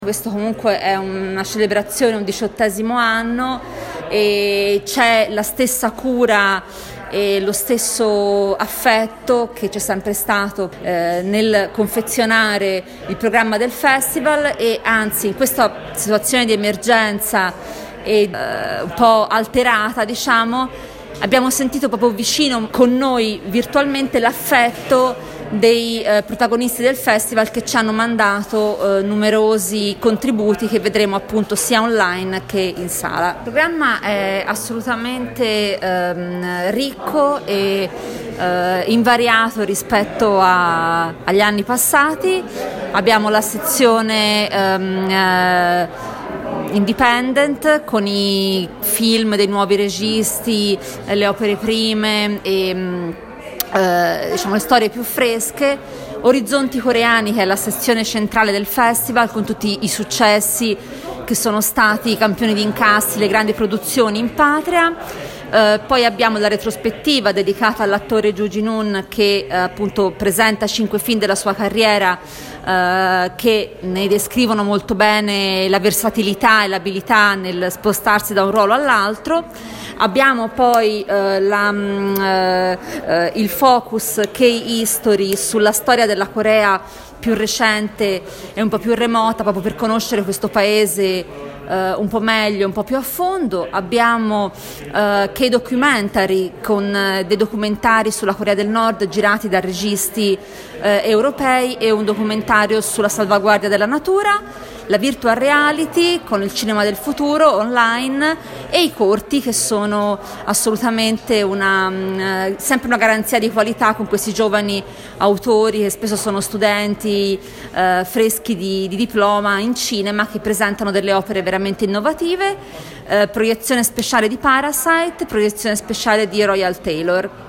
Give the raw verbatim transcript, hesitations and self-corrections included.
Questo comunque è una celebrazione, un diciottesimo anno, e c'è la stessa cura e lo stesso affetto che c'è sempre stato eh, nel confezionare il programma del festival, e anzi in questa situazione di emergenza e eh, un po' alterata, diciamo, abbiamo sentito proprio vicino con noi virtualmente l'affetto dei eh, protagonisti del festival, che ci hanno mandato eh, numerosi contributi che vedremo appunto sia online che in sala. Il programma è assolutamente ehm, ricco e eh, invariato rispetto a, agli anni passati. Abbiamo la sezione ehm, eh, independent con i film dei nuovi registi, le opere prime e Uh, diciamo le storie più fresche. Orizzonti Coreani, che è la sezione centrale del festival, con tutti i successi che sono stati campioni di incassi, le grandi produzioni in patria. Uh, poi abbiamo la retrospettiva dedicata all'attore Joo Ji-hoon, che uh, appunto presenta cinque film della sua carriera uh, che ne descrivono molto bene la versatilità e l'abilità nel spostarsi da un ruolo all'altro. Abbiamo poi uh, la, um, uh, uh, il focus K-History sulla storia della Corea più recente e un po' più remota, proprio per conoscere questo paese uh, un po' meglio, un po' più a fondo. Abbiamo uh, K-Documentary, con uh, dei documentari sulla Corea del Nord girati da registi uh, europei, e un documentario sulla salvaguardia della natura. La virtual reality con il cinema del futuro online, e i corti, che sono assolutamente una, mh, sempre una garanzia di qualità, con questi giovani autori che spesso sono studenti eh, freschi di, di diploma in cinema, che presentano delle opere veramente innovative. Eh, proiezione speciale di Parasite, proiezione speciale di Royal Taylor.